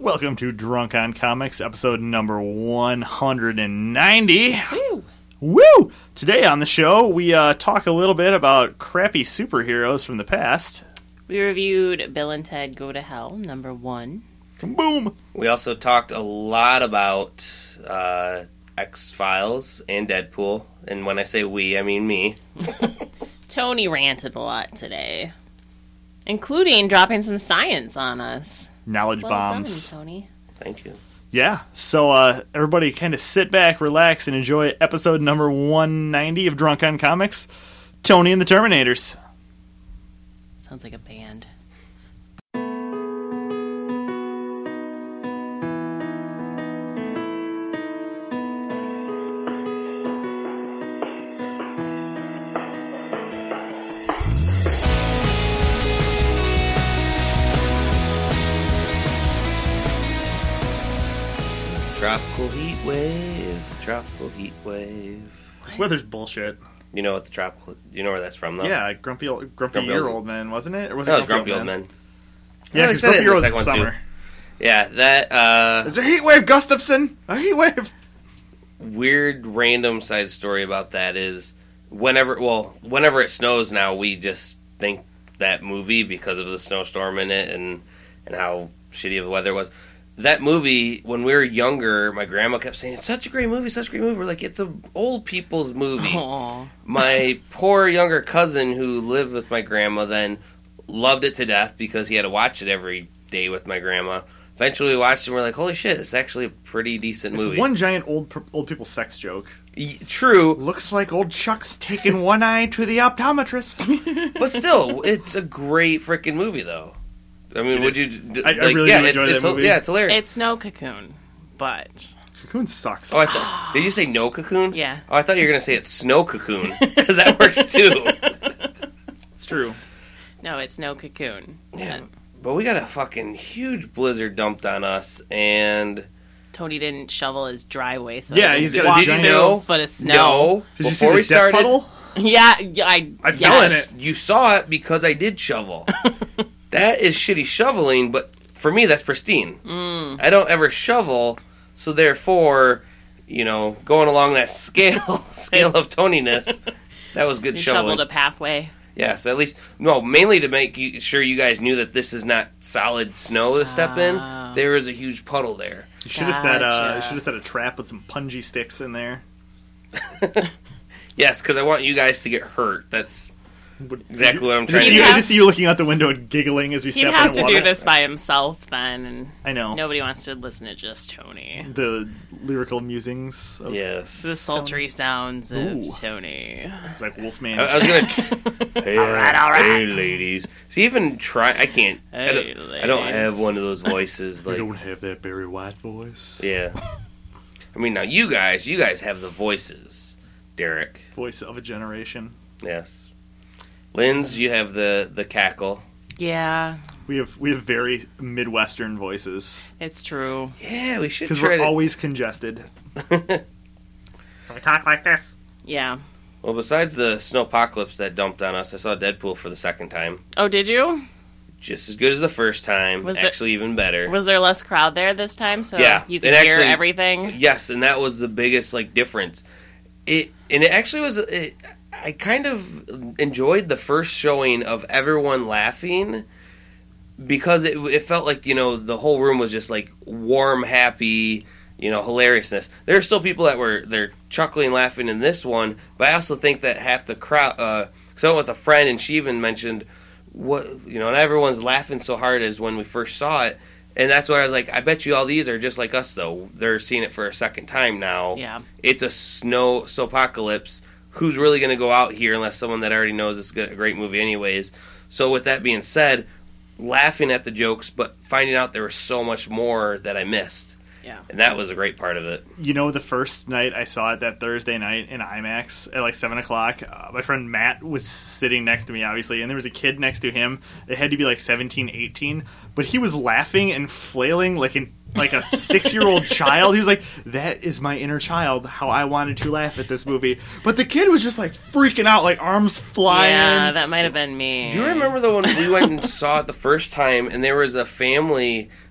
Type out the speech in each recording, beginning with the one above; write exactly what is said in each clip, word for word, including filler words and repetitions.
Welcome to Drunk on Comics, episode number one hundred ninety. Woo! Woo! Today on the show, we uh, talk a little bit about crappy superheroes from the past. We reviewed Bill and Ted Go to Hell, number one. Boom! We also talked a lot about uh, X-Files and Deadpool. And when I say we, I mean me. Tony ranted a lot today, including dropping some science on us. Knowledge well bombs. Done, Tony. Thank you. Yeah, so uh, everybody kind of sit back, relax, and enjoy episode number one ninety of Drunk on Comics. Tony and the Terminators. Sounds like a band. Tropical heat wave. Tropical heat wave. This weather's bullshit. You know what the tropical... You know where that's from, though? Yeah, grumpy old, grumpy, Grumpy year old- old man, wasn't it? Or was That it was Grumpy Old Men. Yeah, Oh, I because said it grumpy in year the was second the one, summer. too. Yeah, that, uh... It's a heat wave, Gustafson! A heat wave! weird random side story about that is whenever... Well, whenever it snows now, we just think that movie because of the snowstorm in it and, and how shitty of the weather was. That movie, when we were younger, my grandma kept saying, it's such a great movie, such a great movie. We're like, it's an old people's movie. Aww. My poor younger cousin who lived with my grandma then loved it to death because he had to watch it every day with my grandma. Eventually we watched it and we're like, holy shit, it's actually a pretty decent It's movie. one giant old old people sex joke. Y- True, Looks like old Chuck's taking one eye to the optometrist. but still, it's a great freaking movie, though. I mean, It would is. you... d- I- I like, really yeah, do it's, enjoy it's, that movie. Yeah, it's hilarious. It's no Cocoon, but Cocoon sucks. Oh, I thought... Did you say no cocoon? yeah. Oh, I thought you were going to say it's snow cocoon, because that works too. It's true. No, it's no Cocoon. Yeah, But but we got a fucking huge blizzard dumped on us, and... Tony didn't shovel his driveway, so Yeah, he he's didn't got a walk giant- through No. a foot of snow. No. Did you Before see we the death started, puddle? Yeah, yeah, I. I yes. fell in it. You saw it because I did shovel. That is shitty shoveling, but for me, that's pristine. Mm. I don't ever shovel, so therefore, you know, going along that scale scale of toniness, that was good You shoveling. shoveled a pathway. Yes, at least no, mainly to make you, sure you guys knew that this is not solid snow to step Ah. in. There is a huge puddle there. You should have set uh, Gotcha. you should have set a trap with some punji sticks in there. Yes, because I want you guys to get hurt. That's Would- exactly what I'm I trying just, to see, do. I just see you looking out the window and giggling as we He'd step have in to water. do this by himself then, and I know. nobody wants to listen to just Tony. The lyrical musings of Yes. The sultry sounds of Ooh. Tony. it's like Wolfman. I, I was gonna. hey, All right, all right. hey, ladies. See, even try. I can't. I, Hey, don't, I don't ladies. have one of those voices. Like, have that Barry White voice. yeah. I mean, now you guys, you guys have the voices, Derek. Voice of a generation. Yes. Linz, you have the the cackle. Yeah, We have we have very Midwestern voices it's true. Yeah, we should because try we're to. always congested. So I talk like this. Yeah. Well, besides the snowpocalypse that dumped on us, I saw Deadpool for the second time. Oh, did you? Just as good as the first time. Was the- actually, even better. Was there less crowd there this time, so Yeah, you could it hear actually- everything? Yes, and that was the biggest like difference. It and it actually was. It, I kind of enjoyed the first showing of everyone laughing because it, it felt like, you know, the whole room was just like warm, happy, you know, hilariousness. There are still people that were they're chuckling, laughing in this one, but I also think that half the crowd. Uh, so I went with a friend, and she even mentioned what you know, and everyone's laughing so hard as when we first saw it. And that's why I was like, I bet you all these are just like us, though. They're seeing it for a second time now. Yeah. It's a snow snowpocalypse. Who's really going to go out here unless someone that already knows it's a great movie anyways? So with that being said, laughing at the jokes, but finding out there was so much more that I missed. Yeah. And that was a great part of it. You know, the first night I saw it, that Thursday night in IMAX at like seven o'clock, uh, my friend Matt was sitting next to me, obviously, and there was a kid next to him. It had to be like seventeen, eighteen, but he was laughing and flailing like an like a six-year-old child. He was like, that is my inner child, how I wanted to laugh at this movie. But the kid was just like freaking out, like arms flying. Yeah, that might have been me. Do you remember the one we went and saw it the first time, and there was a family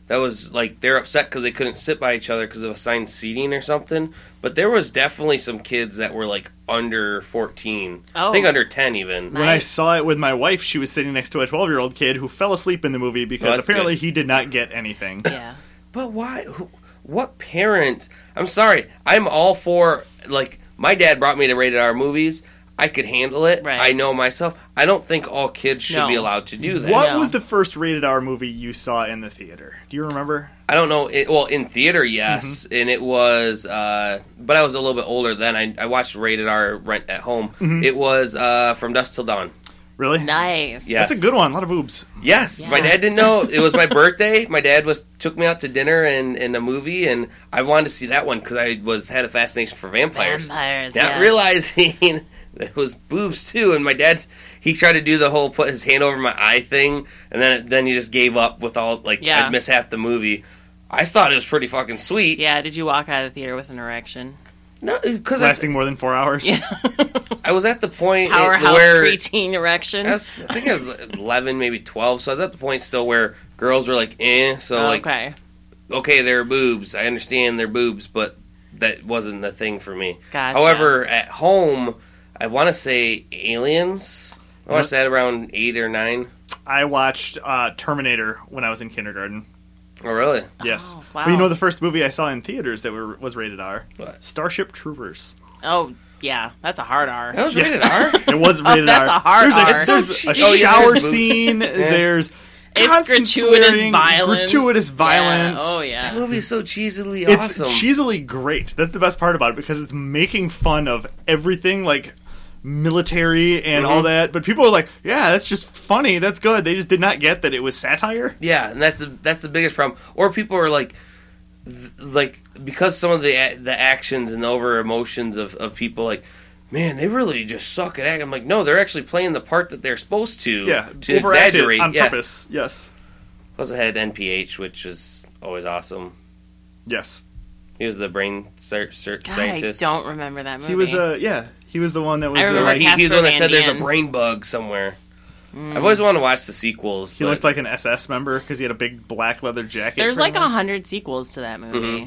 that was like they're upset because they couldn't sit by each other because of assigned seating or something. But there was definitely some kids that were like under fourteen. Oh. I think under ten even. Nice. When I saw it with my wife, she was sitting next to a twelve-year-old kid who fell asleep in the movie because Well, that's apparently good. he did not get anything. Yeah. But why? Who, what parent? I'm sorry. I'm all for, like, my dad brought me to rated R movies. I could handle it. Right. I know myself. I don't think all kids should No. be allowed to do that. What No. was the first rated R movie you saw in the theater? Do you remember? I don't know. It, well, in theater, yes. Mm-hmm. And it was, uh, but I was a little bit older then. I, I watched rated R rent at home. Mm-hmm. It was uh, From Dusk Till Dawn. Really? Nice. Yeah. That's a good one. A lot of boobs. Yes, Yeah. my dad didn't know it was my birthday. My dad was took me out to dinner and, and a movie, and I wanted to see that one because I was had a fascination for vampires. Vampires. Not yes. realizing that it was boobs too. And my dad, he tried to do the whole put his hand over my eye thing, and then then he just gave up with all like Yeah. I'd miss half the movie. I thought it was pretty fucking sweet. Yeah. Did you walk out of the theater with an erection? No, because I, Lasting more than four hours. Yeah. I was at the point Powerhouse where preteen erection. I, was, I think I was eleven, maybe twelve. So I was at the point still where girls were like, "eh." So like, okay. okay, they're boobs. I understand they're boobs, but that wasn't the thing for me. Gotcha. However, at home, I want to say Aliens. I watched that around eight or nine. I watched uh, Terminator when I was in kindergarten. Oh, really? Yes. Oh, wow. But you know the first movie I saw in theaters that were, was rated R? What? Starship Troopers. Oh, yeah. That's a hard R. That was Yeah. rated R? It was Oh, rated that's R. a hard there's R. A, there's It's a so cheesy. Oh, yeah, shower there's boobs. scene. There's It's constant gratuitous swearing, violence. Gratuitous violence. Yeah. Oh, That yeah. movie is so cheesily It's awesome. cheesily great. That's the best part about it because it's making fun of everything, like military and all Mhm. that. But people are like, "Yeah, that's just funny. That's good." They just did not get that it was satire. Yeah, and that's the, that's the biggest problem. Or people are like, th- like because some of the a- the actions and over emotions of, of people like, man, they really just suck at acting. I'm like, no, they're actually playing the part that they're supposed to. Yeah, to overacted exaggerate on yeah. purpose. Yes, Plus, I had N P H, which is always awesome. yes. He was the brain cert, cert God, I scientist. don't remember that movie. He was uh, yeah. He was the one that was I uh, remember like he, he was the one that said there's a Casper Van brain bug somewhere. Mm. I've always wanted to watch the sequels. he but looked like an S S member because he had a big black leather jacket. There's pretty like a much. hundred sequels to that movie. Mhm.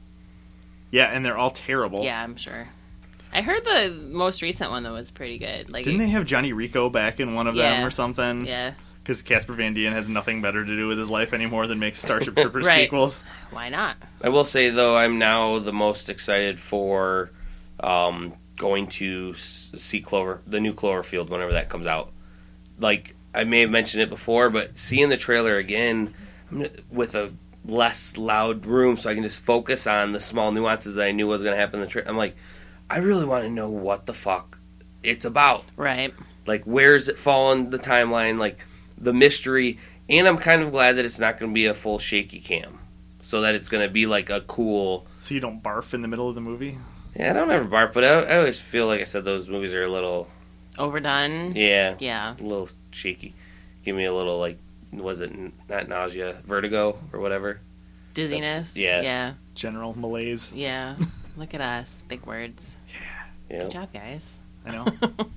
Yeah, and they're all terrible. Yeah, I'm sure. I heard the most recent one though was pretty good. Like, Didn't they have Johnny Rico back in one of them Yeah. or something? Yeah. Because Casper Van Dien has nothing better to do with his life anymore than make Starship Troopers Right. sequels. Why not? I will say though, I'm now the most excited for um, going to s- see Clover, the new Cloverfield, whenever that comes out. Like I may have mentioned it before, but seeing the trailer again I'm gonna- with a less loud room, so I can just focus on the small nuances that I knew was going to happen in the trailer. I'm like, I really want to know what the fuck it's about. Right. Like, where's it fall in the timeline? Like, the mystery. And I'm kind of glad that it's not going to be a full shaky cam. So that it's going to be, like, a cool... So you don't barf in the middle of the movie? Yeah, I don't ever barf, but I, I always feel like I said those movies are a little... Overdone. Yeah. Yeah. A little shaky. Give me a little, like... Was it n- not nausea? Vertigo? Or whatever? Dizziness. Yeah. Yeah. General malaise. Yeah. Look at us. Big words. Yeah. Good job, guys. I know.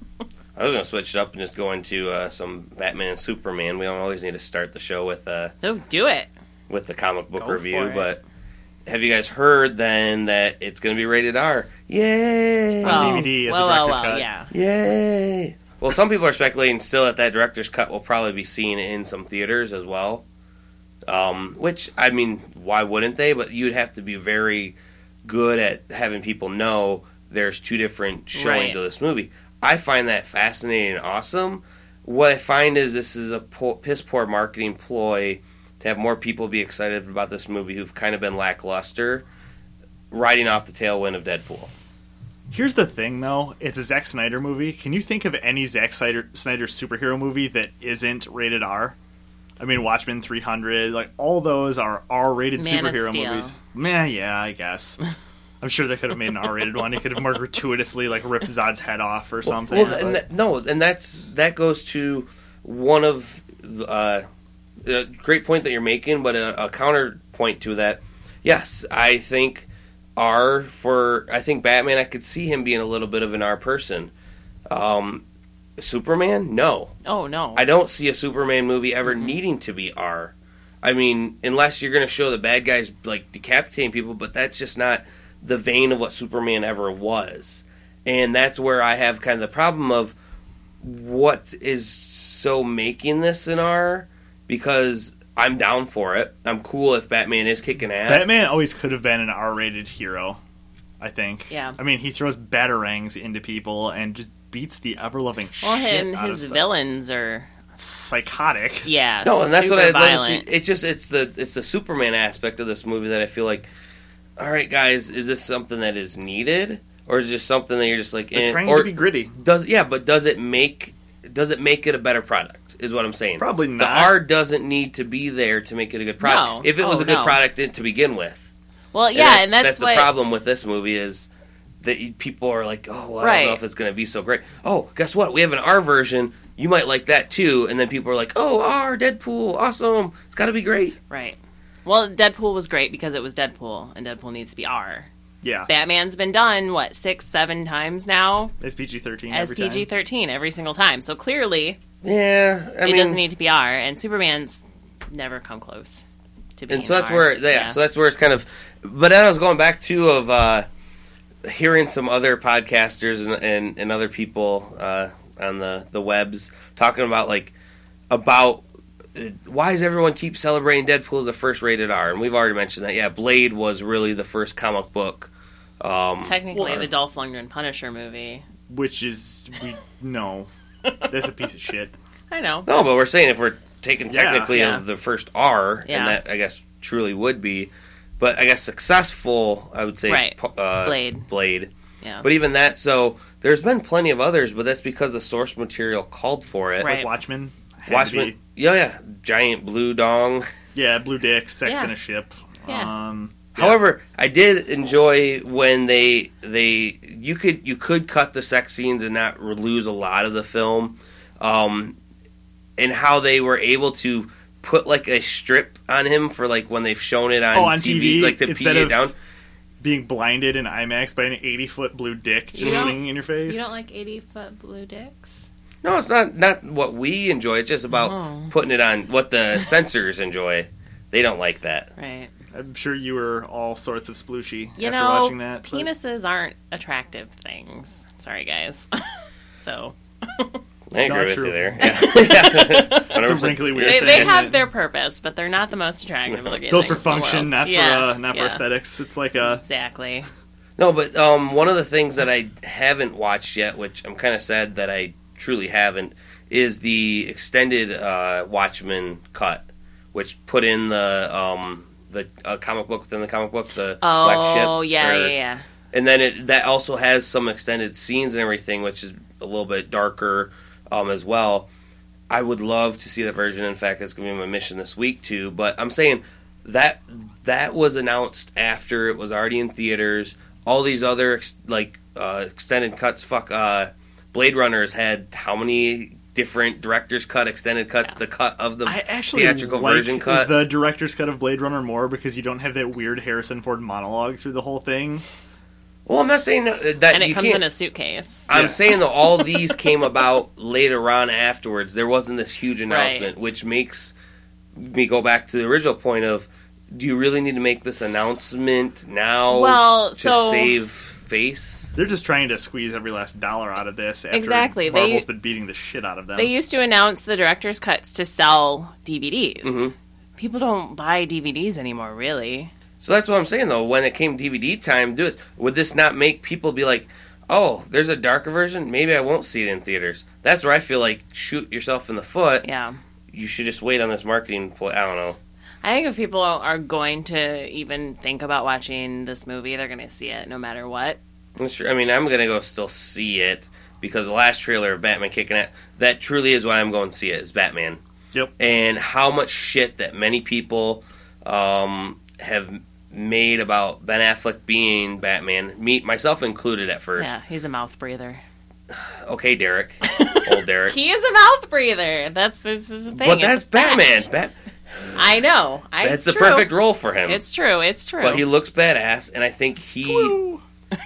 I was going to switch it up and just go into uh, some Batman and Superman. We don't always need to start the show with... Uh, So do it. with the comic book Go review, for it. but have you guys heard then that it's going to be rated R? Yay! On D V D as a well, well, director's well, cut. yeah. Yay! Well, some people are speculating still that that director's cut will probably be seen in some theaters as well. Um, which, I mean, why wouldn't they? But you'd have to be very good at having people know there's two different showings Right. of this movie. I find that fascinating and awesome. What I find is this is a po- piss poor marketing ploy to have more people be excited about this movie who've kind of been lackluster, riding off the tailwind of Deadpool. Here's the thing, though. It's a Zack Snyder movie. Can you think of any Zack Snyder, Snyder superhero movie that isn't rated R? I mean, Watchmen three hundred, like, all those are R-rated Man of superhero Steel. movies. Meh, yeah, I guess. I'm sure they could have made an R-rated one. They could have more gratuitously, like, ripped Zod's head off or something. Well, but- and that, no, and that's that goes to one of uh, a great point that you're making, but a, a counterpoint to that. Yes, I think R for I think Batman. I could see him being a little bit of an R person. Um, Superman, no, Oh, no. I don't see a Superman movie ever Mhm. needing to be R. I mean, unless you're going to show the bad guys like decapitating people, but that's just not the vein of what Superman ever was. And that's where I have kind of the problem of what is so making this an R, because I'm down for it. I'm cool if Batman is kicking ass. Batman always could have been an R-rated hero, I think. Yeah. I mean, he throws batarangs into people and just beats the ever-loving Well, shit and out his of stuff. villains are Psychotic. yeah. No, and that's what super I love to violent. see. It's just it's the it's the Superman aspect of this movie that I feel like, all right, guys, is this something that is needed, or is it just something that you're just like, They're eh, trying or to be gritty. does yeah, but does it make does it make it a better product? Is what I'm saying. Probably The not. R doesn't need to be there to make it a good product. No. If it was Oh, a good no. product to begin with. Well, yeah, and that's, that's what the problem with this movie is that you- people are like, oh, well, I don't Right. know if it's going to be so great. Oh, guess what? We have an R version. You might like that too. And then people are like, oh, R, Deadpool, awesome. It's got to be great. right. Well, Deadpool was great because it was Deadpool, and Deadpool needs to be R. Yeah. Batman's been done what six, seven times now As P G thirteen as every P G time. thirteen every single time. So clearly, Yeah, I it mean, doesn't need to be R, and Superman's never come close to being and so that's R. where, yeah, so that's where it's kind of. But then I was going back too of uh, hearing some other podcasters and and, and other people uh, on the the webs talking about like about. uh, Why does everyone keep celebrating Deadpool as the first rated R? And we've already mentioned that. Yeah, Blade was really the first comic book. Um, Technically, Well, the Dolph Lundgren Punisher movie. Which is, we no. That's a piece of shit. I know. no, but we're saying if we're taking Yeah, technically yeah. of the first R, Yeah. and that I guess truly would be, but I guess successful, I would say Right. pu- uh, Blade. Blade. Yeah. But even that, so there's been plenty of others, but that's because the source material called for it. Right. Like Watchmen. had to Watchmen, be- yeah, yeah, giant blue dong. Yeah, blue dick, sex Yeah. in a ship. Yeah. Um, yeah. However, I did enjoy when they they you could you could cut the sex scenes and not lose a lot of the film, um, and how they were able to put like a strip on him for like when they've shown it on, Oh, on T V, T V, like to instead pee it of down. being blinded in IMAX by an eighty-foot blue dick You just don't- swinging in your face. You don't like eighty-foot blue dicks? No, it's not not what we enjoy. It's just about Oh. putting it on what the censors enjoy. They don't like that. Right. I'm sure you were all sorts of splooshy You after know, watching that. but- penises aren't attractive things. Sorry, guys. so I agree No, it's with true. you there. Yeah. Yeah. It's a one hundred percent. wrinkly weird they, thing. they isn't have it? their purpose, but they're not the most attractive looking. built for things in the function, world. not Yeah, for uh, not yeah. for aesthetics. It's like a Exactly. No, but um, one of the things that I haven't watched yet, which I'm kind of sad that I truly haven't, is the extended uh, Watchmen cut, which put in the um, the uh, comic book within the comic book, the Black Ship. Oh yeah, or- yeah, yeah. And then it that also has some extended scenes and everything, which is a little bit darker um, as well. I would love to see that version. In fact, that's going to be my mission this week too. But I'm saying that that was announced after it was already in theaters. All these other ex- like uh, extended cuts. Fuck, uh, Blade Runner has had how many different director's cut, extended cuts? Yeah. The cut of the I actually theatrical like version cut. the director's cut of Blade Runner more because you don't have that weird Harrison Ford monologue through the whole thing. Well, I'm not saying that, that And it you comes can't. in a suitcase. I'm Yeah. saying that all these came about later on afterwards. There wasn't this huge announcement, Right. which makes me go back to the original point of, do you really need to make this announcement now Well, to so- save face? They're just trying to squeeze every last dollar out of this after Exactly. They- Marvel's been beating the shit out of them. They used to announce the director's cuts to sell D V Ds. Mhm. People don't buy D V Ds anymore, really. So that's what I'm saying, though. When it came D V D time, do it. Would this not make people be like, oh, there's a darker version? Maybe I won't see it in theaters. That's where I feel like shoot yourself in the foot. Yeah. You should just wait on this marketing ploy. I don't know. I think if people are going to even think about watching this movie, they're going to see it no matter what. That's true. I mean, I'm gonna go still see it because the last trailer of Batman kicking it, that truly is what I'm going to see it, is Batman. Yep. And how much shit that many people um, have made about Ben Affleck being Batman, me myself included at first. Yeah, he's a mouth breather. Okay, Derek, old Derek. He is a mouth breather. That's this is the thing. But It's that's a fact. Batman. Bat- I know. I, that's it's the true. perfect role for him. It's true. It's true. But he looks badass, and I think he Woo!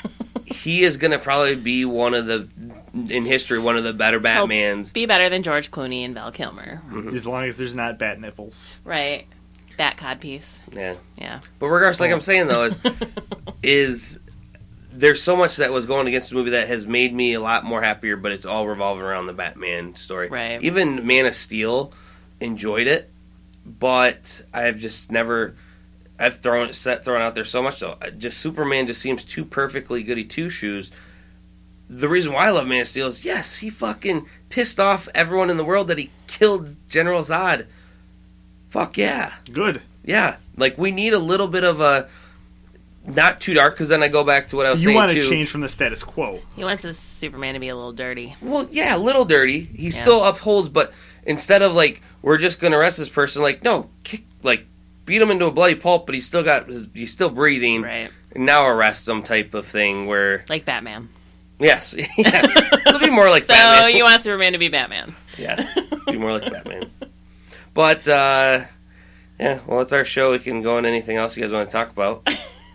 he is gonna probably be one of the in history one of the better Batmans. Be better than George Clooney and Val Kilmer. As long as there's not bat nipples. Right. Bat cod piece. Yeah. Yeah. But regardless, like Oh. I'm saying though, is is there's so much that was going against the movie that has made me a lot more happier, but it's all revolving around the Batman story. Right. Even Man of Steel, enjoyed it, but I've just never. I've thrown set thrown out there so much though. Just Superman just seems too perfectly goody two shoes. The reason why I love Man of Steel is yes, he fucking pissed off everyone in the world that he killed General Zod. Fuck yeah. Good. Yeah, like we need a little bit of a not too dark because then I go back to what I was You saying want to too. change from the status quo. He wants his Superman to be a little dirty. Well, yeah, a little dirty. He Yeah. still upholds, but instead of like we're just going to arrest this person, like no, kick, like beat him into a bloody pulp, but he's still got his, he's still breathing. Right. And now arrest him type of thing where Like Batman. yes, yeah, it'll be more like So Batman. you want Superman to be Batman. Yes, be more like Batman. But uh, yeah, well, it's our show. We can go into anything else you guys want to talk about.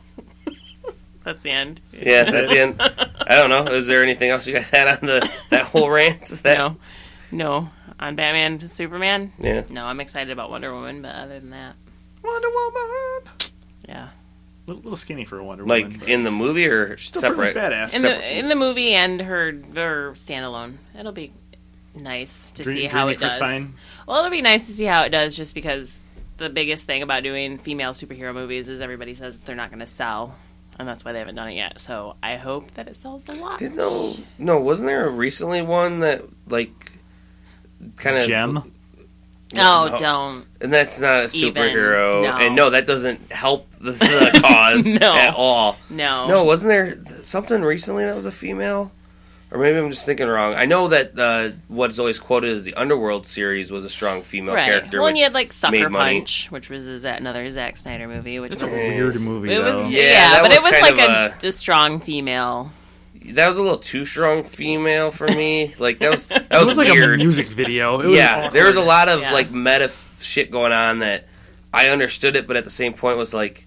That's the end. Yeah, that's the end. I don't know. Is there anything else you guys had on the that whole rant? That, No. No. On Batman to Superman? Yeah. No, I'm excited about Wonder Woman, but other than that, Wonder Woman. yeah. A little, little skinny for a Wonder Like Woman. but in the movie or she's still separate? pretty much badass. In Separate- the in the movie and her her standalone. It'll be nice to Dream- see how dreamy it for does. spine. Well, it'll be nice to see how it does just because the biggest thing about doing female superhero movies is everybody says they're not going to sell, and that's why they haven't done it yet. So I hope that it sells a lot. Did no, no, wasn't there a recently one that like kind of Gem. Oh, No. don't. And that's not a Even, superhero, no. and no, that doesn't help the, the cause No. at all. No. No, wasn't there something recently that was a female? Or maybe I'm just thinking wrong. I know that uh, what's always quoted as the Underworld series was a strong female Right. character. Well, and which you had like Sucker made money. Punch, which was is that another Zack Snyder movie, which It's a was weird movie, it though. was Yeah, yeah, that but was it was kind like of a, a strong female. that was a little too strong female for me. Like that was that It was, was like weird. a music video. It was Yeah, awkward. there was a lot of Yeah. like meta shit going on that I understood it, but at the same point was like,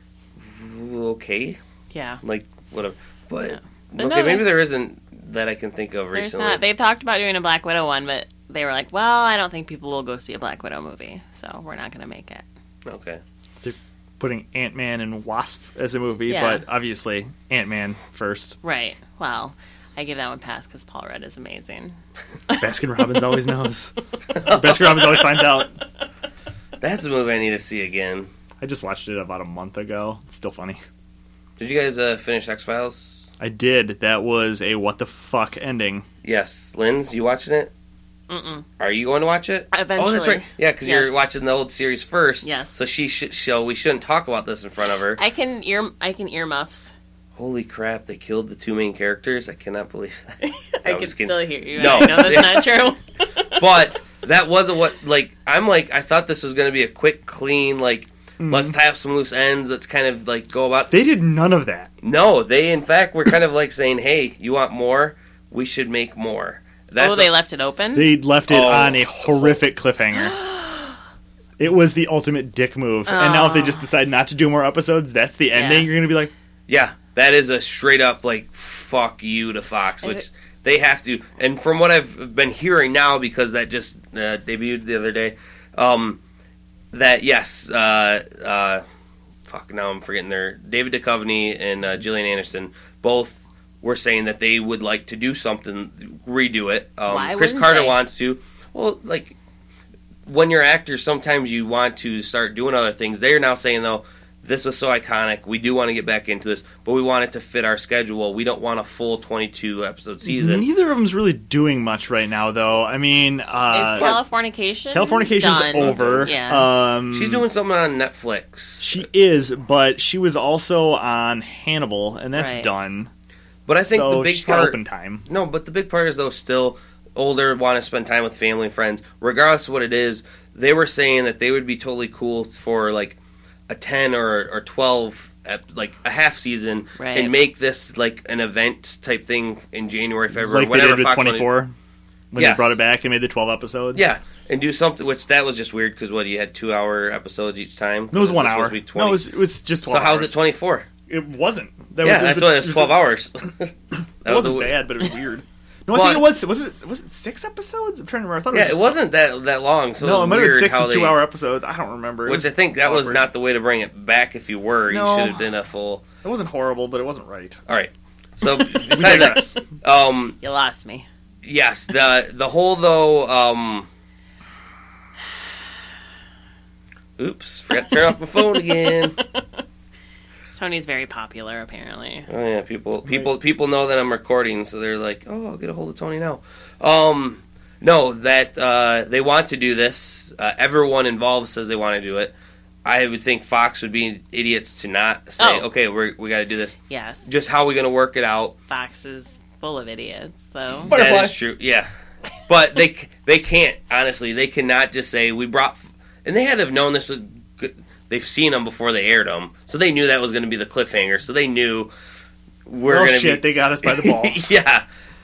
okay, Yeah. like whatever. But, Yeah. But okay, no, maybe they- there isn't that I can think of There's recently. not. They talked about doing a Black Widow one, but they were like, "Well, I don't think people will go see a Black Widow movie, so we're not going to make it." Okay, Putting Ant-Man and Wasp as a movie, Yeah. but obviously Ant-Man first. Right. Well, I give that one pass because Paul Rudd is amazing. Baskin Robbins always knows. Baskin Robbins always finds out. that's a movie I need to see again. I just watched it about a month ago. It's still funny. Did you guys uh, finish X Files? I did. That was a what the fuck ending. Yes, Linz, you watching it? Mm-mm. Are you going to watch it? Eventually. Oh, that's right. Yeah, because you're Yes. watching the old series first. Yes. So she should show. We shouldn't talk about this in front of her. I can ear. I can earmuffs. Holy crap! They killed the two main characters. I cannot believe that. I I'm can just kidding. still hear you. No. I know that's not true. But that wasn't what. Like I'm like I thought this was going to be a quick, clean. Like Mm-hmm. let's tie up some loose ends. Let's kind of like go about. They did none of that. No, they in fact were kind of like saying, "Hey, you want more? We should make more." That's oh, they a- left it open. They left it Oh. on a horrific cliffhanger. It was the ultimate dick move. And now if they just decide not to do more episodes, that's the ending. Yeah. You're going to be like, Yeah, that is a straight up like fuck you to Fox, And which it- they have to. And from what I've been hearing now, because that just uh, debuted the other day, um, that yes, uh, uh, fuck, now I'm forgetting their David Duchovny and uh, Gillian Anderson both were saying that they would like to do something, redo it. Um, Why Chris wouldn't Carter they? wants to. Well, like when you're actors, sometimes you want to start doing other things. They're now saying though, this was so iconic. We do want to get back into this, but we want it to fit our schedule. We don't want a full twenty-two episode season. neither of them's really doing much right now, though. I mean, uh, is Californication? Californication's done? over. Yeah. Um, She's doing something on Netflix. She is, but she was also on Hannibal, and that's Right. done. But I think so the big she's got part, open time. no, but the big part is though still older, want to spend time with family and friends. Regardless of what it is, they were saying that they would be totally cool for like a ten or or twelve, ep- like a half season, Right. and make this like an event type thing in January, February, Like they whenever did with Fox wanted- twenty-four, when Yes. they brought it back and made the twelve episodes. Yeah, and do something. Which that was just weird because what you had two hour episodes each time. No, it was one supposed hour. to be No, twenty. it was, it was just twelve so how's hours. it twenty four? It wasn't. That Yeah, was, it was that's a- why it was it twelve a- hours. It That was wasn't a, bad, but it was weird. No, I Well, think it was. Was it? Was it six episodes? I'm trying to remember. I thought it was Yeah, just it wasn't that that long. So no, it, it was might have been weird six how and they, two-hour episodes. I don't remember. It Which was I think that was awkward. not the way to bring it back. If you were, No. you should have done a full. It wasn't horrible, but it wasn't right. All right. So We besides digress. that, um, You lost me. yes, the the whole though. Um, oops, forgot to turn off my phone again. Tony's very popular, apparently. Oh yeah, people people people know that I'm recording, so they're like, "Oh, I'll get a hold of Tony now." Um, no, that uh, they want to do this. Uh, everyone involved says they want to do it. I would think Fox would be idiots to not say, Oh. "Okay, we're, we got to do this." Yes. Just how are we going to work it out? Fox is full of idiots, though. Butterfly. That is true. Yeah, but they they can't honestly. They cannot just say we brought, and they had to have known this was good. They've seen them before they aired them, so they knew that was going to be the cliffhanger. So they knew we're Well, going to shit, be. they got us by the balls. Yeah,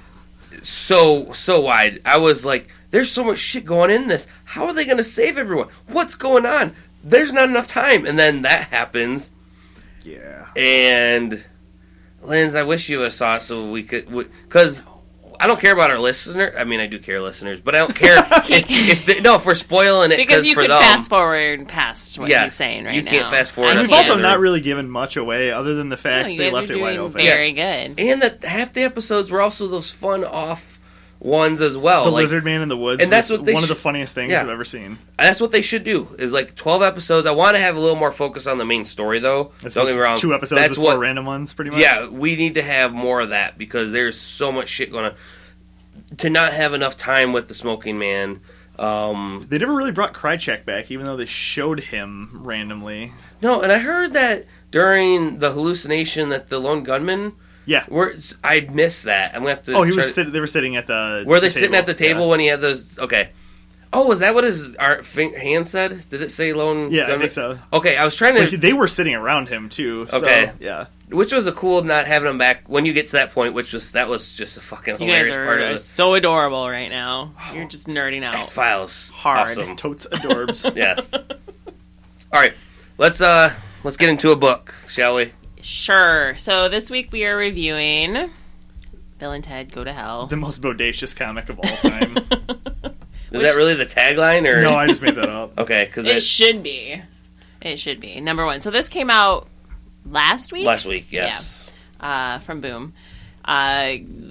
so so wide. I was like, "There's so much shit going in this. How are they going to save everyone? What's going on? There's not enough time." And then that happens, Yeah. and Linz, I wish you would have saw it so we could, because I don't care about our listener. I mean, I do care, listeners, but I don't care if, if they, no, if we're spoiling it Because you for could them. fast forward past what Yes, he's saying right you now. can't fast forward And us we've Yeah. also either. not really given much away, other than the No, fact you they guys left are it wide doing open. very Yes. good. And that half the episodes were also those fun off ones as well. The like, Lizard Man in the Woods and that's was what they one of sh- the funniest things Yeah. I've ever seen. That's what they should do. Is like twelve episodes. I want to have a little more focus on the main story, though. That's Don't get me wrong. Two episodes That's with four what. random ones, pretty much. Yeah, we need to have more of that because there's so much shit going on. To not have enough time with the Smoking Man. Um, They never really brought Krychek back, even though they showed him randomly. no, and I heard that during the hallucination that the lone gunman. Yeah. Were, I missed that. I'm gonna have to. Oh, he try was. to- Sit- they were sitting at the. Were they the sitting at the table Yeah. when he had those? Okay. Oh, was that what his our fin- hand said? Did it say lone? Yeah, I gunman? think so. Okay, I was trying But to, they were sitting around him too. So, Okay. yeah. which was a cool not having him back when you get to that point, which was that was just a fucking You guys hilarious part are of it. so adorable right now. You're just nerding out. X Files, Hard. awesome. Totes adorbs. Yes. All right, let's uh let's get into a book, shall we? Sure. So this week we are reviewing Bill and Ted Go to Hell. The most bodacious comic of all time. Is that really the tagline, or no, I just made that up. okay? Because It should be. It should be. Number one. So this came out last week? last week, yes. Uh, from Boom. Uh,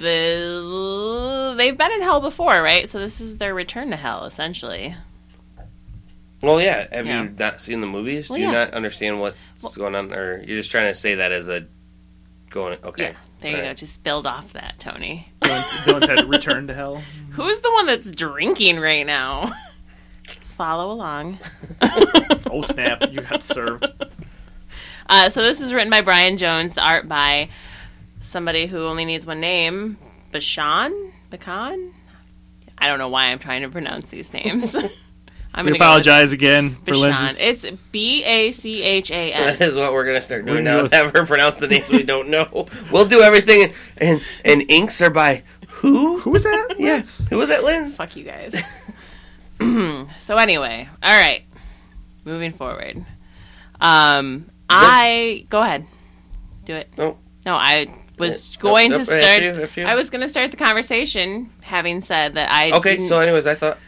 the they've been in hell before, right? So this is their return to hell, essentially. Well, yeah. Have Yeah. you not seen the movies? Well, Do you yeah. not understand what's Well- going on, or you're just trying to say that as a going? Okay. Yeah, there you All go. right. Just build off that, Tony. Bill and, Bill and Ted Return to Hell. Who's the one that's drinking right now? Follow along. Oh snap! You got served. Uh, so this is written by Brian Jones. The art by somebody who only needs one name, Bashan? Bakan? I don't know why I'm trying to pronounce these names. I'm We gonna go apologize again with for Bashan. Lindsay's. It's B A C H A N. That is what we're gonna start doing We're now. gonna Is have her pronounce the names we don't know. We'll do everything, and and, and inks are by who? Who was that? Yes. Who was that, Linz? Fuck you guys. So anyway, all right. Moving forward. Um, I go ahead. Do it. No. No, I was Nope, going nope, to after start. you, after you. I was going to start the conversation, having said that I. Okay. didn't- So, anyways, I thought.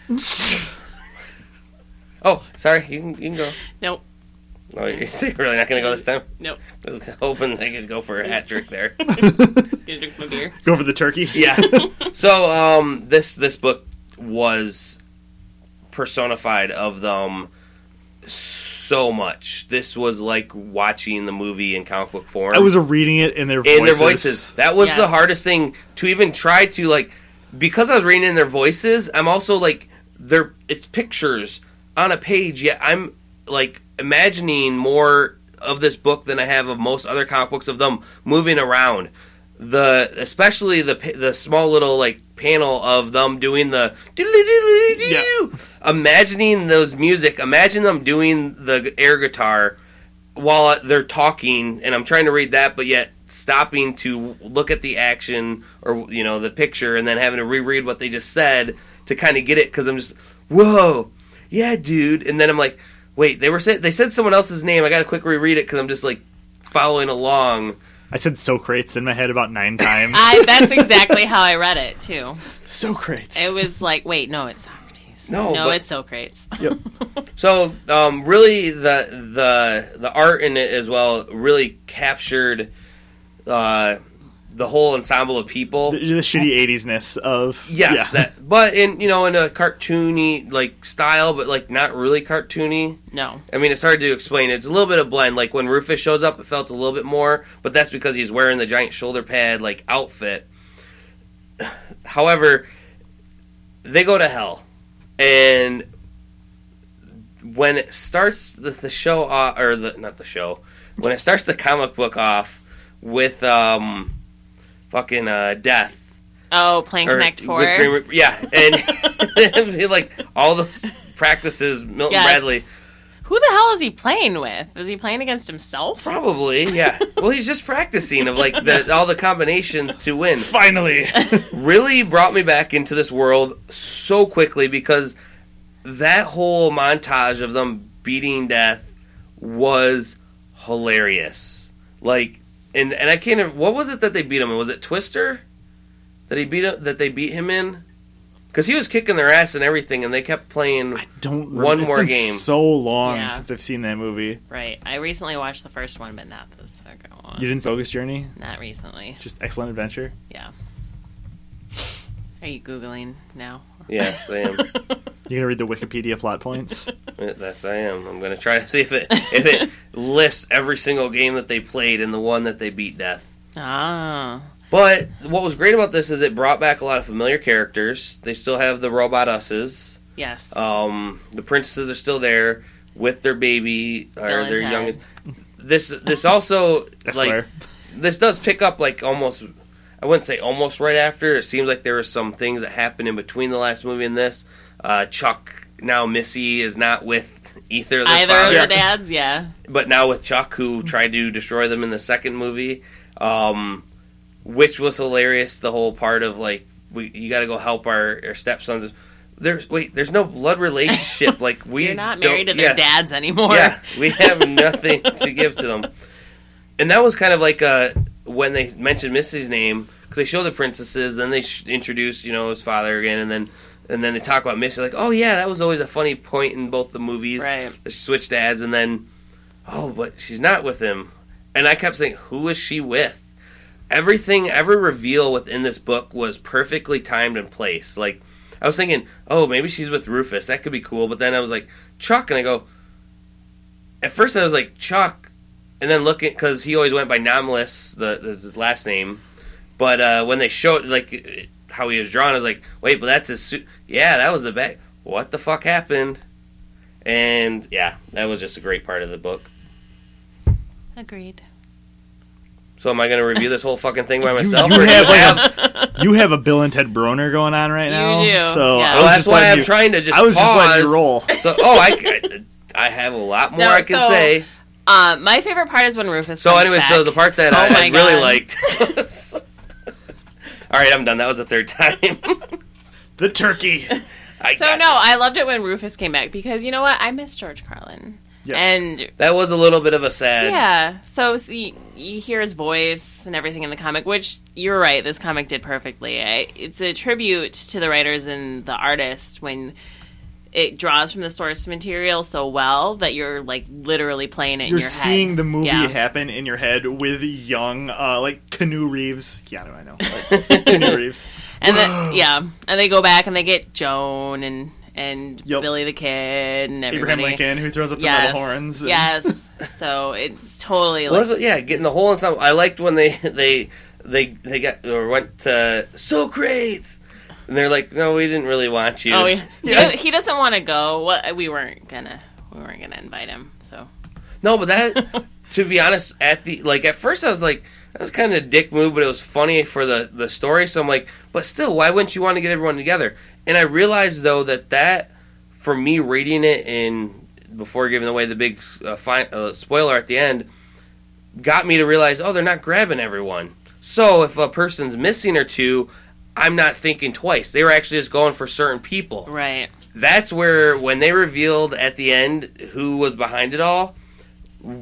Oh, sorry. You can you can go. Nope. No, you're really not gonna go this time. Nope. I was hoping they could go for a hat trick there. Gonna drink my beer. Go for the turkey. Yeah. So um, this this book was personified of them so much. This was like watching the movie in comic book form. I was reading it in their voices. in their voices. That was Yes. the hardest thing to even try to like, because I was reading in their voices. I'm also like, they're it's pictures on a page. Yet I'm like imagining more of this book than I have of most other comic books of them moving around. The especially the the small little like panel of them doing the Yeah. imagining those music. Imagine them doing the air guitar while they're talking, and I'm trying to read that, but yet stopping to look at the action or you know the picture, and then having to reread what they just said to kind of get it because I'm just whoa, yeah, dude, and then I'm like, wait, they were say- they said someone else's name. I got to quick reread it because I'm just like following along. I said Socrates in my head about nine times. I, that's exactly how I read it, too. Socrates. It was like, wait, no, it's Socrates. No, no, but- it's Socrates. Yep. So, um, really, the the the art in it as well really captured uh, the whole ensemble of people. The, the shitty eighties-ness of... Yes, yeah. that, but in you know in a cartoony like style, but like not really cartoony. No. I mean, it's hard to explain. It's a little bit of blend. Like when Rufus shows up, it felt a little bit more, but that's because he's wearing the giant shoulder pad like outfit. However, they go to hell, and when it starts the, the show off, or the not the show, when it starts the comic book off with um, fucking uh, death. Oh, playing or Connect Four. with Green Re- yeah, and like all those practices, Milton Yes. Bradley. Who the hell is he playing with? Is he playing against himself? Probably, yeah. Well, he's just practicing of like the, all the combinations to win. Finally. Really brought me back into this world so quickly because that whole montage of them beating death was hilarious. Like, and and I can't. What was it that they beat him in? Was it Twister that he beat him, that they beat him in? Because he was kicking their ass and everything, and they kept playing. I don't One remember. more It's been game. so long Yeah. since I've seen that movie. Right. I recently watched the first one, but not the second one. You didn't Focus Journey? Not recently. Just Excellent Adventure? Yeah. Are you Googling now? Yes, I am. You gonna read the Wikipedia plot points? Yes, I am. I'm going to try to see if it if it lists every single game that they played and the one that they beat death. Ah. But what was great about this is it brought back a lot of familiar characters. They still have the robot usses. Yes. Um, the princesses are still there with their baby or Bill and their Ted. youngest. This this also like Esquire. this does pick up like almost. I wouldn't say almost right after. It seems like there were some things that happened in between the last movie and this. Uh, Chuck, now Missy is not with either of the Either father, of the dads, yeah. but now with Chuck, who tried to destroy them in the second movie, um, which was hilarious. The whole part of like, we you got to go help our, our stepsons. There's wait, there's no blood relationship. Like we They're not don't- married to their yeah, dads anymore. Yeah, we have nothing to give to them. And that was kind of like uh, when they mentioned Missy's name, because they show the princesses, then they sh- introduce you know his father again, and then and then they talk about Missy, like, oh yeah, that was always a funny point in both the movies. Right. That she switched dads, and then oh, but she's not with him. And I kept saying, who is she with? Everything, every reveal within this book was perfectly timed and placed. Like, I was thinking, oh, maybe she's with Rufus. That could be cool. But then I was like, Chuck, and I go. At first, I was like Chuck, and then looking because he always went by Nomless, the, the his last name. But uh, when they showed like how he was drawn, I was like, wait, but that's his suit. Yeah, that was the back. What the fuck happened? And yeah, that was just a great part of the book. Agreed. So am I going to review this whole fucking thing by myself? you or do have you like have- You have a Bill and Ted Broner going on right You now. do, So yeah. I well, was that's just why letting I'm you, trying to just I was pause. just letting you roll. So, oh, I, I have a lot more No, I can so- say. Uh, my favorite part is when Rufus So comes anyway, back. so the part that Oh I, my I really God. liked was... All right, I'm done. That was the third time. The turkey. I So got no, you. I loved it when Rufus came back because you know what? I miss George Carlin. Yes. And That was a little bit of a sad... yeah, so see, you hear his voice and everything in the comic, which you're right, this comic did perfectly. I, it's a tribute to the writers and the artists when it draws from the source material so well that you're like literally playing it You're in your seeing head. the movie Yeah. happen in your head with young, uh, like Keanu Reeves. Keanu, I know. Like, Keanu Reeves. And then yeah, and they go back and they get Joan and and Yep. Billy the Kid and everybody. Abraham Lincoln, who throws up the Yes. metal horns. and- Yes. So it's totally Well, like that's- yeah, getting the whole ensemble. I liked when they they they they got or went to Socrates, and they're like, "No, we didn't really want you." oh yeah. Yeah. He, he doesn't want to go. What we weren't gonna we weren't gonna invite him. So No, but that, to be honest, at the like at first I was like, that was kind of a dick move, but it was funny for the the story. So I'm like, but still, why wouldn't you want to get everyone together? And I realized though that that for me reading it in before giving away the big uh, fi- uh, spoiler at the end, got me to realize, oh, they're not grabbing everyone. So if a person's missing or two, I'm not thinking twice. They were actually just going for certain people. right. That's where, when they revealed at the end who was behind it all,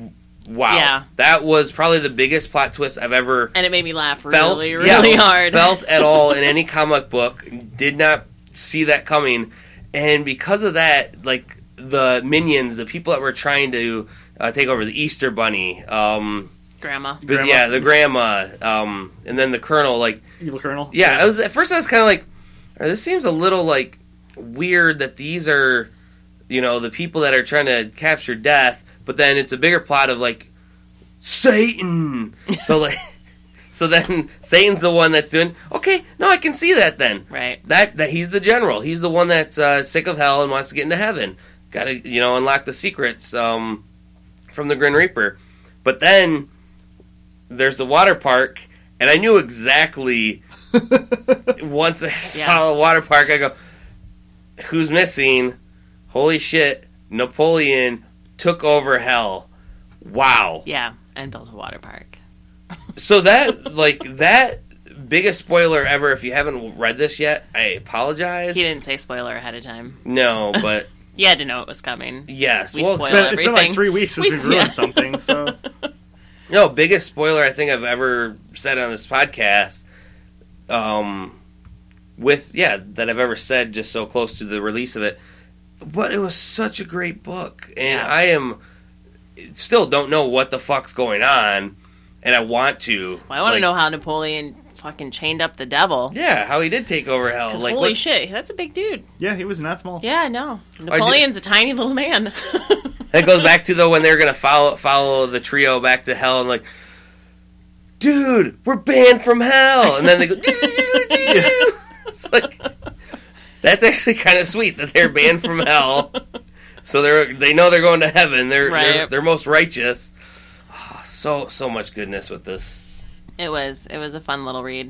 wow. Yeah. That was probably the biggest plot twist I've ever And it made me laugh felt, really, really yeah, hard. felt at all in any comic book. Did not see that coming. And because of that, like, the minions, the people that were trying to uh, take over the Easter Bunny, um... Grandma. The, Grandma. yeah, the grandma, um, and then the colonel, like... Evil Colonel. Yeah, I was at first I was kind of like, "Oh, this seems a little, like, weird that these are, you know, the people that are trying to capture death, but then it's a bigger plot of, like, Satan! So, like... So then Satan's the one that's doing, okay, no, I can see that then. Right. That that he's the general. He's the one that's uh, sick of hell and wants to get into heaven. Got to, you know, unlock the secrets um, from the Grim Reaper. But then there's the water park, and I knew exactly once I saw Yeah. the water park, I go, who's missing? Holy shit, Napoleon took over hell. Wow. Yeah, and built a water park. So that, like, that biggest spoiler ever, if you haven't read this yet, I apologize. He didn't say spoiler ahead of time. No, but You had to know it was coming. yes. We well, spoil It's been, it's been like everything. three weeks since We- we've ruined yeah. something, so... no, biggest spoiler I think I've ever said on this podcast, um, with, yeah, that I've ever said just so close to the release of it. But it was such a great book, and Yeah. I am, still don't know what the fuck's going on, and I want to. Well, I want like, to know how Napoleon fucking chained up the devil. Yeah, how he did take over hell. 'Cause Like, holy what, shit, that's a big dude. Yeah, he was not small. Yeah, no. Napoleon's a tiny little man. that goes back to, though, when they're going to follow follow the trio back to hell, and like, dude, we're banned from hell. And then they go, it's like, that's actually kind of sweet that they're banned from hell. So they're they know they're going to heaven. They're Right. they're, they're most righteous. Oh, so so much goodness with this. It was. It was a fun little read.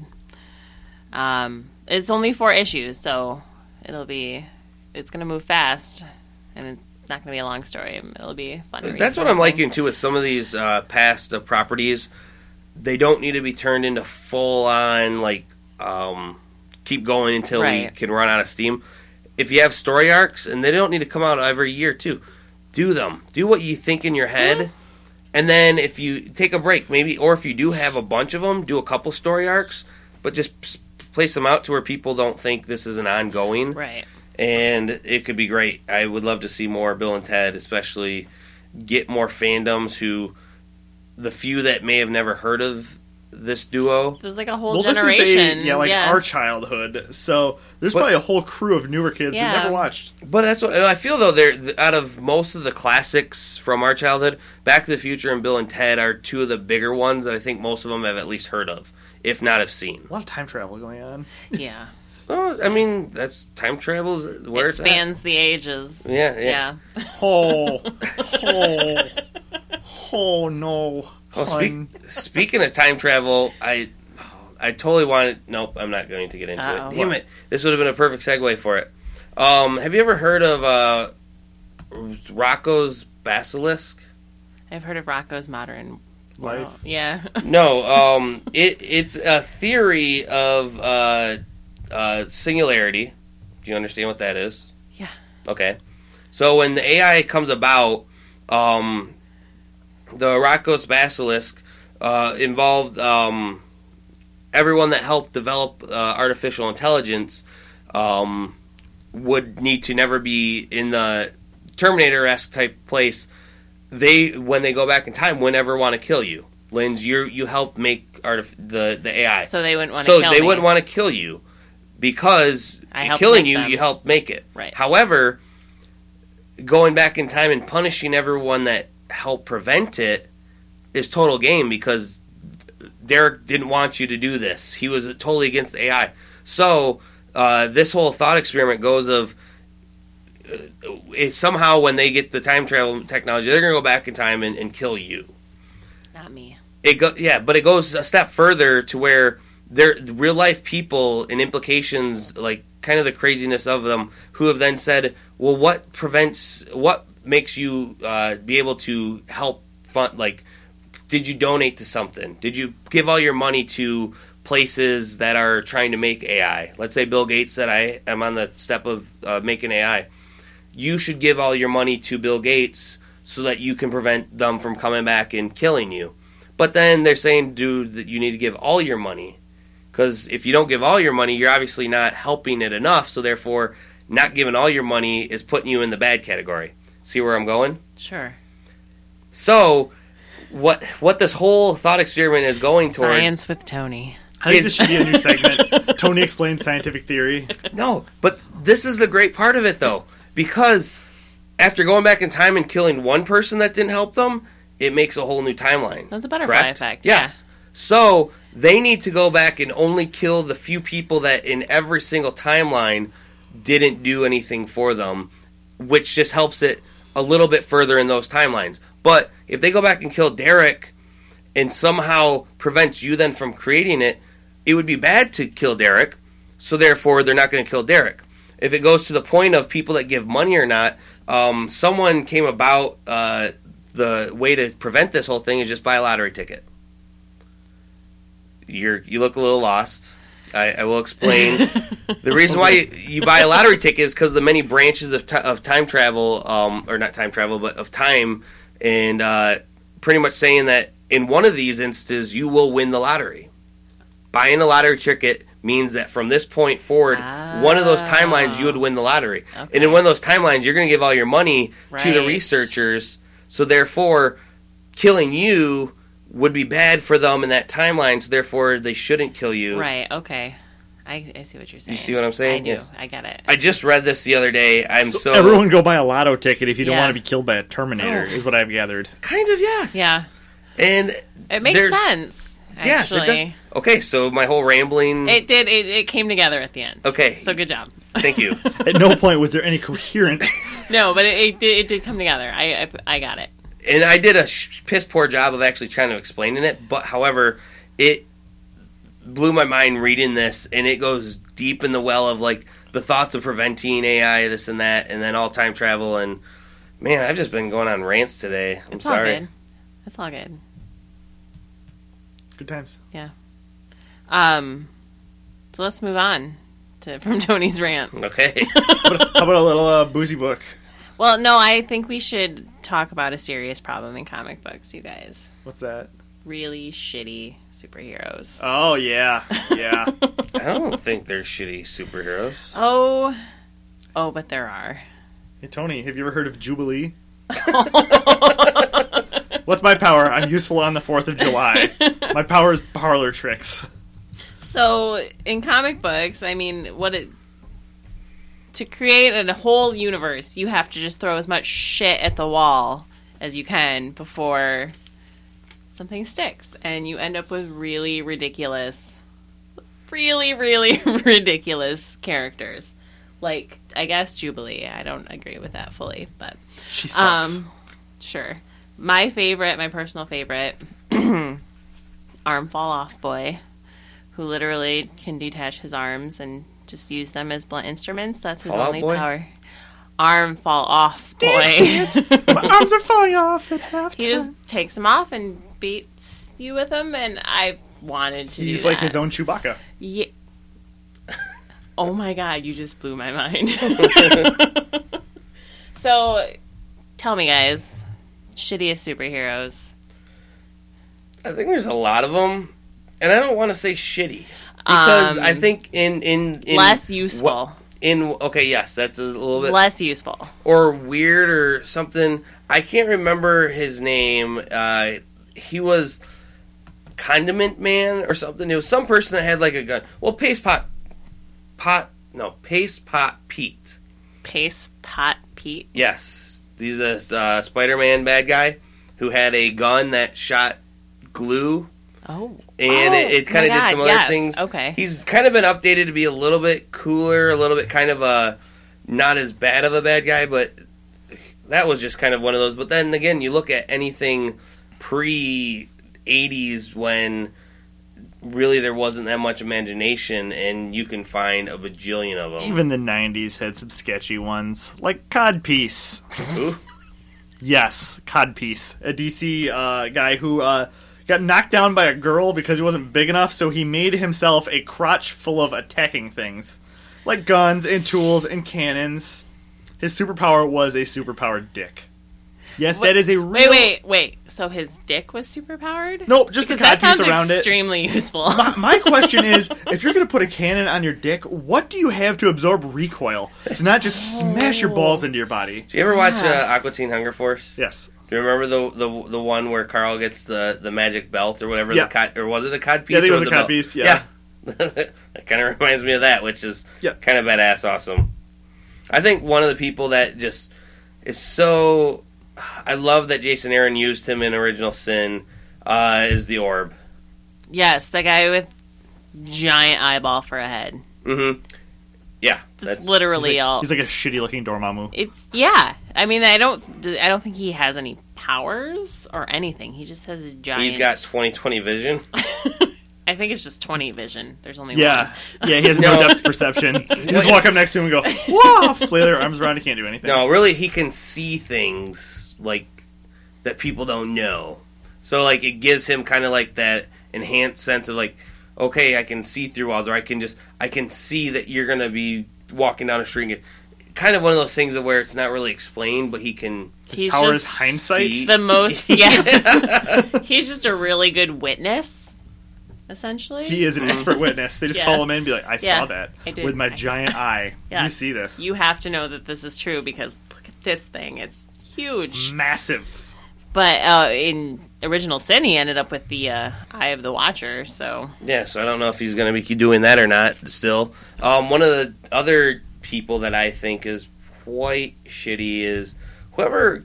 Um, it's only four issues, so it'll be. It's going to move fast, and it's not going to be a long story. It'll be fun. To read. That's what I'm liking too with some of these uh, past uh, properties. They don't need to be turned into full on like um, keep going until we Right. can run out of steam. If you have story arcs, and they don't need to come out every year too, do them. Do what you think in your head, and then if you take a break, maybe, or if you do have a bunch of them, do a couple story arcs, but just s- place them out to where people don't think this is an ongoing. Right. And it could be great. I would love to see more Bill and Ted, especially get more fandoms who, the few that may have never heard of this duo. There's like a whole Well, this generation. is a, yeah, like our childhood. So there's But- probably a whole crew of newer kids Yeah. who never watched. But that's what and I feel, though. They're out of most of the classics from our childhood, Back to the Future and Bill and Ted are two of the bigger ones that I think most of them have at least heard of, if not have seen. A lot of time travel going on. Yeah. Oh, I mean, that's time travel is where It it's spans the ages. at. Yeah, yeah. Yeah. Oh, oh, oh no. Oh, Hun. speak, speaking of time travel, I I totally wanted. Nope, I'm not going to get into Uh-oh. it. Damn it! This would have been a perfect segue for it. Um, have you ever heard of uh, Rocco's Basilisk? I've heard of Rocco's Modern Life. World. Yeah. No, um, it it's a theory of uh, uh, singularity. Do you understand what that is? Yeah. Okay. So when the A I comes about, um, the Rocco's Basilisk uh, involved um, everyone that helped develop uh, artificial intelligence um, would need to never be in the Terminator-esque type place. They, when they go back in time, would never want to kill you. Linz, you you helped make artif- the the A I, So they wouldn't want to so kill they me. wouldn't want to kill you because I in helped killing make you, them. you helped make it. Right. However, going back in time and punishing everyone that helped prevent it is total game because Derek didn't want you to do this. He was totally against the A I. So uh, this whole thought experiment goes of uh, it's somehow when they get the time travel technology, they're going to go back in time and, and kill you. Not me. It go yeah, but it goes a step further to where they're real life people and implications, like kind of the craziness of them, who have then said, "Well, what prevents? What makes you uh, be able to help fund? Like, did you donate to something? Did you give all your money to places that are trying to make A I? Let's say Bill Gates said, "I am on the step of uh, making A I." You should give all your money to Bill Gates so that you can prevent them from coming back and killing you. But then they're saying, dude, that you need to give all your money. Because if you don't give all your money, you're obviously not helping it enough. So therefore, not giving all your money is putting you in the bad category. See where I'm going? Sure. So, what what this whole thought experiment is going towards... Science with Tony. I think this should be a new segment. Tony explains scientific theory. No, but this is the great part of it, though. Because after going back in time and killing one person that didn't help them, it makes a whole new timeline. That's a butterfly correct? effect. Yes. Yeah. So, they need to go back and only kill the few people that in every single timeline didn't do anything for them, which just helps it a little bit further in those timelines. But if they go back and kill Derek and somehow prevents you then from creating it, it would be bad to kill Derek, so therefore they're not going to kill Derek. If it goes to the point of people that give money or not, um, someone came about uh, the way to prevent this whole thing is just buy a lottery ticket. You're you look a little lost. I, I will explain. The reason why you, you buy a lottery ticket is because the many branches of, t- of time travel, um, or not time travel, but of time, and uh, pretty much saying that in one of these instances you will win the lottery. Buying a lottery ticket means that from this point forward, oh. one of those timelines you would win the lottery. Okay. And in one of those timelines, you're going to give all your money right. to the researchers. So therefore, killing you would be bad for them in that timeline. So therefore, they shouldn't kill you. Right. Okay. I, I see what you're saying. You see what I'm saying? I do. Yes. I get it. I just read this the other day. I'm so, so everyone go buy a lotto ticket if you don't Yeah. want to be killed by a Terminator. Oh. Is what I've gathered. kind of yes. Yeah. And It makes there's- sense. Yes, it Actually. does. Okay, so my whole rambling. It did. It, it came together at the end. Okay. So good job. Thank you. At no point was there any coherent. No, but it, it did. It did come together. I I, I got it. And I did a sh- piss poor job of actually trying to explaining it, but however, it blew my mind reading this, and it goes deep in the well of like the thoughts of preventing A I, this and that, and then all time travel. And man, I've just been going on rants today. I'm It's sorry. all good. It's all good. Good times. Yeah. Um. So let's move on to from Tony's rant. Okay. How about, how about a little uh, boozy book? Well, no, I think we should talk about a serious problem in comic books, you guys. What's that? Really shitty superheroes. Oh yeah, yeah. I don't think they're shitty superheroes. Oh, oh, but there are. Hey Tony, have you ever heard of Jubilee? What's my power? I'm useful on the fourth of July. My power is parlor tricks. So, in comic books, I mean, what it to create a whole universe, you have to just throw as much shit at the wall as you can before something sticks, and you end up with really ridiculous, really, really ridiculous characters. Like, I guess Jubilee. I don't agree with that fully, but She sucks. um, sure. My favorite, my personal favorite, Arm Fall Off Boy, who literally can detach his arms and just use them as blunt instruments. That's his Fall Out only Boy? power. Arm Fall Off Boy. Dance, dance. My arms are falling off at halftime. He just takes them off and beats you with them, and I wanted to He's do like that. his own Chewbacca. Yeah. Oh my god, you just blew my mind. So, tell me, guys, shittiest superheroes. I think there's a lot of them, and I don't want to say shitty because Um, I think in in, in Less useful. what- in okay, yes, that's a little bit Less useful. or weird or something. I can't remember his name. Uh, he was Condiment Man or something. It was some person that had like a gun. Well, Paste Pot, Pot, no, Paste Pot Pete. Pace Pot Pete. Yes, he's a uh, Spider-Man bad guy who had a gun that shot glue. Oh. And Oh, it, it kind of my did God, some other yes. things. Okay. He's kind of been updated to be a little bit cooler, a little bit kind of a not as bad of a bad guy, but that was just kind of one of those. But then again, you look at anything pre eighties when really there wasn't that much imagination, and you can find a bajillion of them. Even the nineties had some sketchy ones, like Codpiece. Ooh. Yes, Codpiece, a D C uh, guy who uh, got knocked down by a girl because he wasn't big enough, so he made himself a crotch full of attacking things, like guns and tools and cannons. His superpower was a superpowered dick. Yes, that is a real... Wait, wait, wait. So his dick was superpowered? Nope, just because the codpiece that sounds around extremely it. useful. My, my question is, if you're going to put a cannon on your dick, what do you have to absorb recoil? To not just smash your balls into your body. Did you ever watch Yeah. uh, Aqua Teen Hunger Force? Yes. Do you remember the the the one where Carl gets the, the magic belt or whatever? Yeah. The cod, or was it a cod piece? Yeah, I think it or was a the cod belt? piece, yeah. Yeah. That kind of reminds me of that, which is Yeah. kind of badass awesome. I think one of the people that just is so... I love that Jason Aaron used him in Original Sin uh, is the Orb. Yes, the guy with giant eyeball for a head. Mm-hmm. Yeah. That's He's literally like, all. he's like a shitty looking Dormammu. It's yeah. I mean, I don't. I don't think he has any powers or anything. He just has a giant. He's got twenty twenty vision. I think it's just twenty vision. There's only Yeah. one. Yeah, he has no, No. depth perception. You just walk up next to him and go, whoa, flail your arms around, he can't do anything. No, really, he can see things like that people don't know. So, like, it gives him kind of like that enhanced sense of like, okay, I can see through walls, or I can just, I can see that you're gonna be walking down a street. And kind of one of those things of where it's not really explained, but he can. He's Power just is hindsight. see. the most. Yeah. He's just a really good witness, essentially. He is an expert witness. They just Yeah. call him in and be like, I Yeah, saw that I did. with my I- giant eye. Yeah. You see this. You have to know that this is true because look at this thing. It's huge. Massive. But uh, in Original Sin, he ended up with the uh, Eye of the Watcher. So Yeah, so I don't know if he's going to be doing that or not still. Um, one of the other people that I think is quite shitty is whoever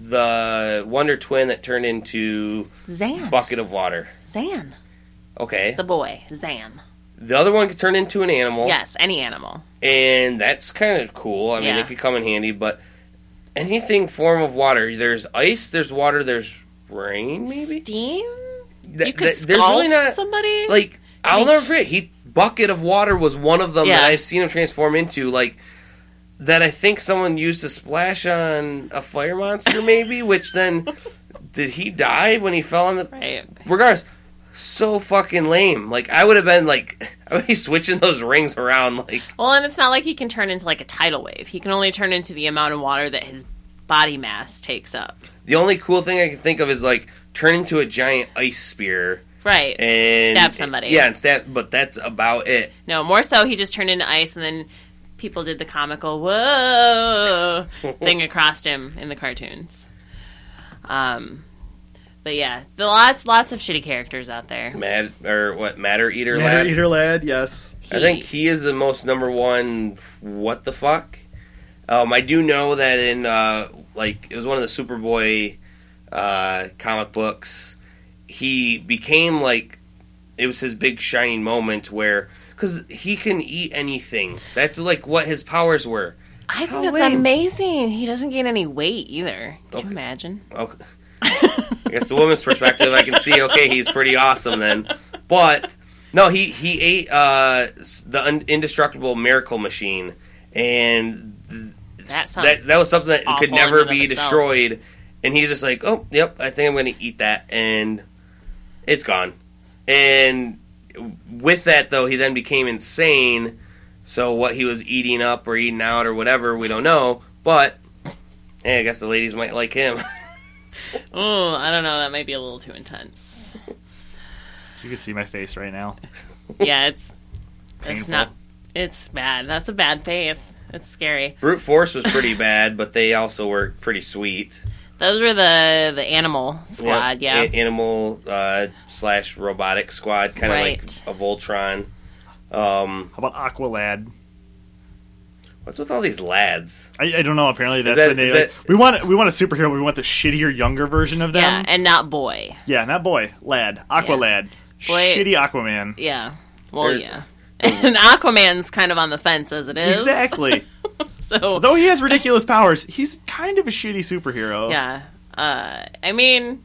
the Wonder Twin that turned into Zan, Bucket of Water. Zan, Okay. the boy, Zan. The other one could turn into an animal. Yes, any animal. And that's kind of cool. I mean, Yeah. it could come in handy, but anything form of water. There's ice, there's water, there's rain, maybe? Steam. Th- You could th- there's really scald not... somebody. Like, I'll mean- never forget. He Bucket of Water was one of them Yeah. that I've seen him transform into. Like that, I think someone used to splash on a fire monster, maybe. Which then, did he die when he fell on the? Right. Regardless, so fucking lame. Like I would have been like, I would be switching those rings around. Like Well, and it's not like he can turn into like a tidal wave. He can only turn into the amount of water that his body mass takes up. the only cool thing I can think of is like turn into a giant ice spear Right. and Stab somebody. Yeah, and stab. But that's about it. No, more so he just turned into ice and then people did the comical whoa thing across him in the cartoons. Um but yeah, the lots lots of shitty characters out there. Mad or what? Matter Eater Matter lad. Eater Lad, yes. I think he is the most number one. What the fuck? Um, I do know that in uh, like it was one of the Superboy uh, comic books. He became like it was his big shining moment where because he can eat anything. That's like what his powers were. I think How that's lame. amazing. He doesn't gain any weight either. Could Okay. you imagine? Okay. I guess the woman's perspective, I can see. Okay, he's pretty awesome then. But no, he he ate uh, the un- indestructible miracle machine, and th- That sounds that that was something that awful could in never and of be itself. destroyed. And he's just like, oh, yep, I think I'm going to eat that, and it's gone. And with that, though, he then became insane. So what he was eating up or eating out or whatever, we don't know. But hey, I guess the ladies might like him. Oh, I don't know. That might be a little too intense. You can see my face right now. Yeah, it's it's Painful. not. It's bad. That's a bad face. It's scary. Brute Force was pretty bad, but they also were pretty sweet. Those were the the animal squad. Yeah. A- animal uh, slash robotic squad, kind of Right. like a Voltron. Um, How about Aqua Lad? what's with all these lads? I, I don't know. Apparently, that's that- when they is like, that- we want we want a superhero. But we want the shittier, younger version of them. Yeah, and not boy. Yeah, not boy, lad, Aqua Yeah. Lad, Boy- shitty Aquaman. Yeah. Well, Or- yeah. And Aquaman's kind of on the fence as it is. Exactly. So Though he has ridiculous powers, he's kind of a shitty superhero. yeah. Uh, I mean,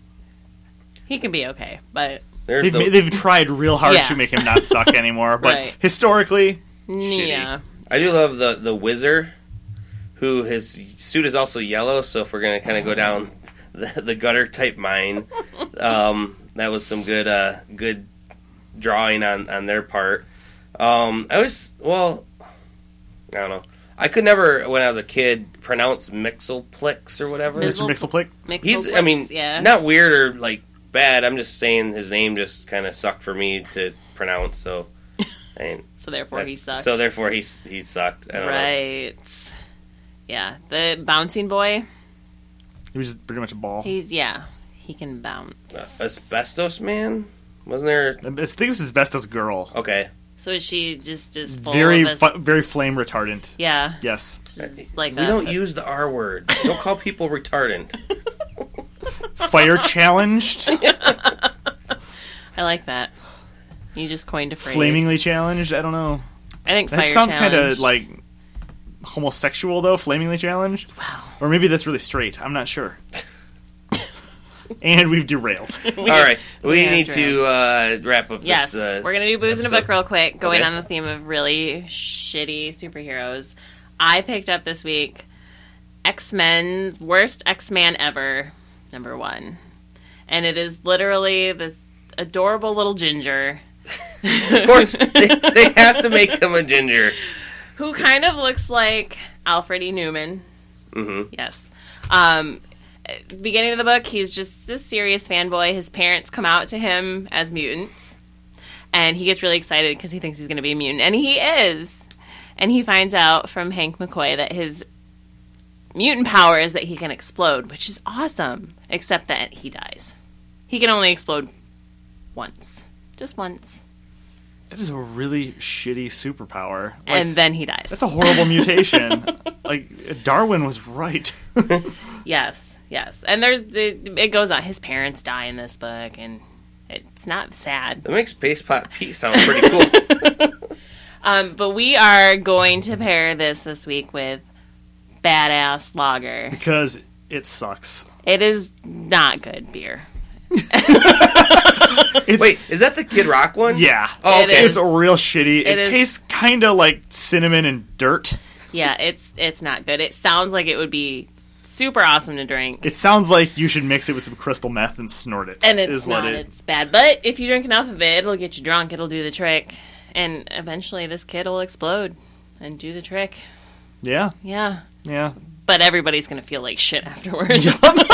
he can be okay, but There's They've, the, ma- they've tried real hard Yeah. to make him not suck anymore, but Right. historically, yeah. I do love the the Wizard, who his suit is also yellow. So if we're gonna kind of go down the, the gutter type mine, um, that was some good uh, good drawing on, on their part. Um, I was well, I don't know. I could never, when I was a kid, pronounce Mixelplix or whatever. Mizzle- Mister Mixelplick? Mixel He's, I Blitz, mean, yeah. not weird or like bad. I'm just saying his name just kind of sucked for me to pronounce. So, and So therefore he sucked. So therefore he he sucked. I don't know. Right. Yeah, the bouncing boy. He was just pretty much a ball. He's yeah, he can bounce. Uh, Asbestos Man? Wasn't there? I think it was Asbestos Girl. Okay. So is she just as full Very, of this? fu- very flame retardant. Yeah, Yes. just like We a, don't use the R word. Don't call people retardant. Fire challenged. I like that. You just coined a phrase. Flamingly challenged. I don't know. I think That fire sounds kind of challenge. like homosexual, though. Flamingly challenged. Wow. Or maybe that's really straight. I'm not sure. And we've derailed. All right. We Yeah, need true. to uh, wrap up Yes, this. Uh, we're gonna do booze in a episode. book real quick, going Okay. on the theme of really shitty superheroes. I picked up this week X-Men, worst X-Man ever, number one, and it is literally this adorable little ginger Of course, they, they have to make him a ginger. who kind of looks like Alfred E. Newman. hmm Yes. Um, at the beginning of the book, he's just this serious fanboy. His parents come out to him as mutants, and he gets really excited because he thinks he's going to be a mutant, and he is. And he finds out from Hank McCoy that his mutant power is that he can explode, which is awesome, except that he dies. He can only explode once. Just once. That is a really shitty superpower. Like, And then he dies. that's a horrible mutation. Like, Darwin was right. Yes. Yes, and there's it, it goes on. His parents die in this book, and it's not sad. That makes Space Pot Pete sound pretty cool. Um, but we are going to pair this this week with Badass Lager. Because it sucks. It is not good beer. It's, Wait, is that the Kid Rock one? Yeah. Oh, It okay. is. It's real shitty. It, It is. tastes kind of like cinnamon and dirt. Yeah, it's it's not good. It sounds like it would be super awesome to drink, It sounds like you should mix it with some crystal meth and snort it. and it's is what not. it- It's bad. But if you drink enough of it, it'll get you drunk. It'll do the trick, and eventually this kid will explode and do the trick. Yeah. Yeah. Yeah. But everybody's going to feel like shit afterwards.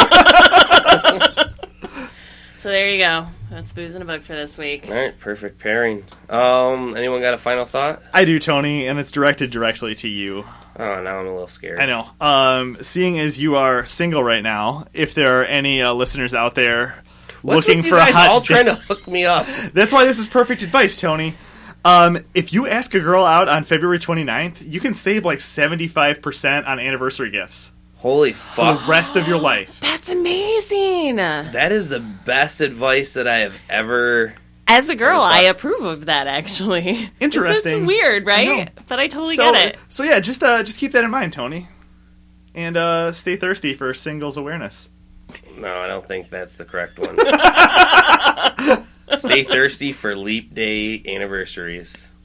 So there you go. That's Booze in a Book for this week. All right, perfect pairing. Um, anyone got a final thought? I do, Tony, and it's directed directly to you. Oh, now I'm a little scared. I know. Um, seeing as you are single right now, if there are any uh, listeners out there What's looking with you for a guys hot all date- trying to hook me up. That's why this is perfect advice, Tony. Um, if you ask a girl out on February twenty-ninth, you can save like seventy-five percent on anniversary gifts Holy for the fuck. rest of your life. That's amazing. That is the best advice that I have ever... As a girl, What? I approve of that, actually. Interesting. It's weird, I know. right? But I totally So, get it. so yeah, just uh, just keep that in mind, Tony, and uh, stay thirsty for singles awareness. No, I don't think that's the correct one. Stay thirsty for Leap Day anniversaries.